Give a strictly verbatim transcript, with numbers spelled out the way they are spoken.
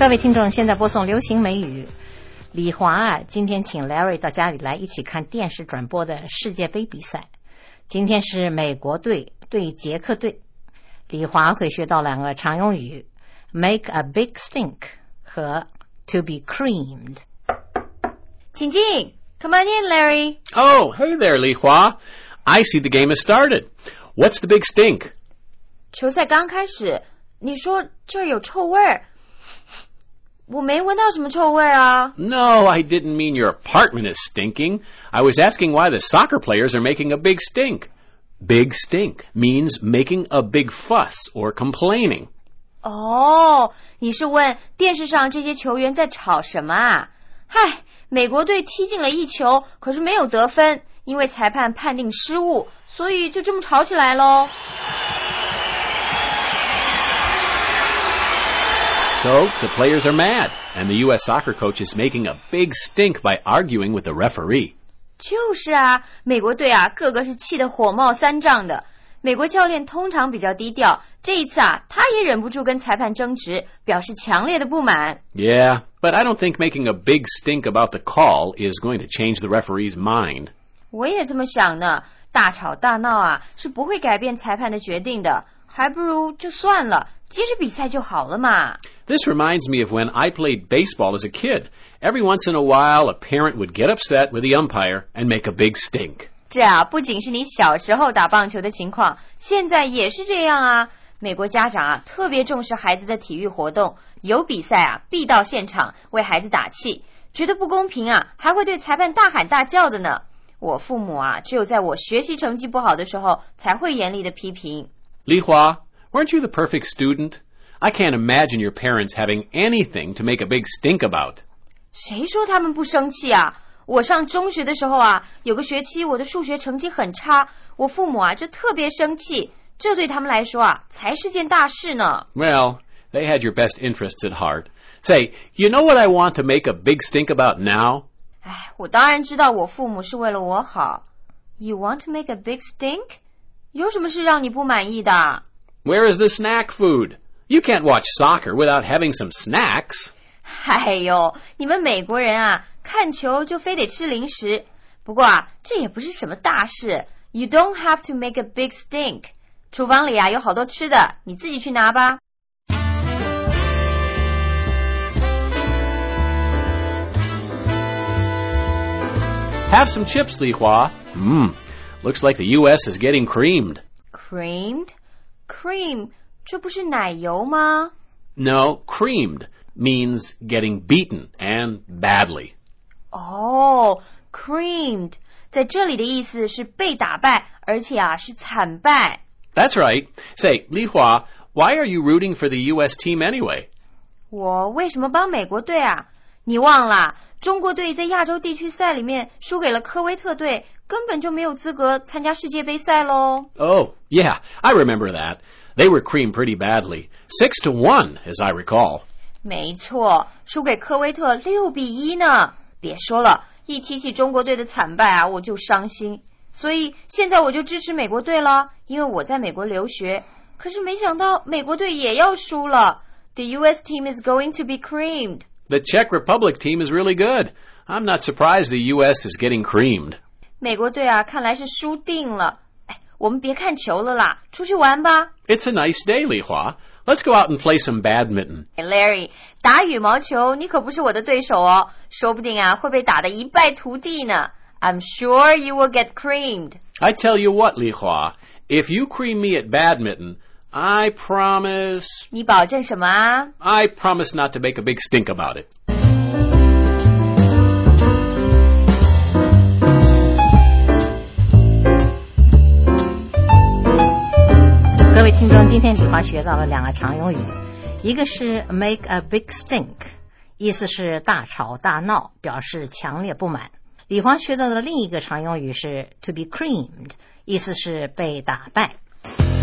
各位听众，现在播送流行美语。李华啊，今天请 Larry 到家里来一起看电视转播的世界杯比赛。今天是美国队对捷克队。李华会学到两个常用语 make a big stink 和 to be creamed。 请进 Come on in, Larry. Oh, hey there, Li Hua. I see the game has started. What's the big stink? 球赛刚开始，你说这儿有臭味儿，我没闻到什么臭味啊。 No, I didn't mean your apartment is stinking. I was asking why the soccer players are making a big stink. Big stink means making a big fuss or complaining. 哦，你是问电视上这些球员在吵什么啊？嗨，美国队踢进了一球，可是没有得分，因为裁判判定失误，所以就这么吵起来咯。 So, the players are mad, and the U S soccer coach is making a big stink by arguing with the referee. 就是啊，美国队啊，个个是气得火冒三丈的。美国教练通常比较低调，这一次啊，他也忍不住跟裁判争执，表示强烈的不满。 Yeah, but I don't think making a big stink about the call is going to change the referee's mind. 我也这么想呢，大吵大闹啊，是不会改变裁判的决定的，还不如就算了，接着比赛就好了嘛。 This reminds me of when I played baseball as a kid. Every once in a while, a parent would get upset with the umpire and make a big stink. 这啊，不仅是你小时候打棒球的情况，现在也是这样啊。美国家长啊，特别重视孩子的体育活动，有比赛啊，必到现场为孩子打气。觉得不公平啊，还会对裁判大喊大叫的呢。我父母啊，只有在我学习成绩不好的时候，才会严厉的批评。 Li Hua, weren't you the perfect student? I can't imagine your parents having anything to make a big stink about. 谁说他们不生气啊？我上中学的时候啊，有个学期我的数学成绩很差，我父母啊就特别生气，这对他们来说啊才是件大事呢。 Well, they had your best interests at heart. Say, you know what I want to make a big stink about now? 哎，我当然知道我父母是为了我好。You want to make a big stink? 有什么是让你不满意的？ Where is the snack food? You can't watch soccer without having some snacks. 哎呦，你们美国人啊，看球就非得吃零食。不过啊，这也不是什么大事。You don't have to make a big stink. 厨房里啊有好多吃的，你自己去拿吧。 Have some chips, Li Hua. Mmm, looks like the U S is getting creamed. Creamed? Cream, 这不是奶油吗？ No, creamed means getting beaten and badly. 哦、oh, creamed 在这里的意思是被打败，而且啊是惨败。 That's right. Say, Li Hua, why are you rooting for the U S team anyway? 我为什么帮美国队啊？你忘了，中国队在亚洲地区赛里面输给了科威特队，根本就没有资格参加世界杯赛咯。 Oh, yeah, I remember that. They were creamed pretty badly. Six to one, as I recall. 没错，输给科威特六比一呢。别说了，一提起中国队的惨败啊，我就伤心。所以现在我就支持美国队了，因为我在美国留学。可是没想到美国队也要输了。The U S team is going to be creamed. The Czech Republic team is really good. I'm not surprised the U S is getting creamed. 美国队啊，看来是输定了。哎，我们别看球了啦，出去玩吧。 It's a nice day, Li Hua. Let's go out and play some badminton. Larry, 打羽毛球你可不是我的对手哦，说不定啊会被打得一败涂地呢。I'm sure you will get creamed. I tell you what, Li Hua, if you cream me at badminton, I promise... 你保证什么啊？ I promise not to make a big stink about it. 各位听众，今天李华学到了两个常用语，一个是 make a big stink， 意思是大吵大闹，表示强烈不满。李华学到的另一个常用语是 to be creamed， 意思是被打败。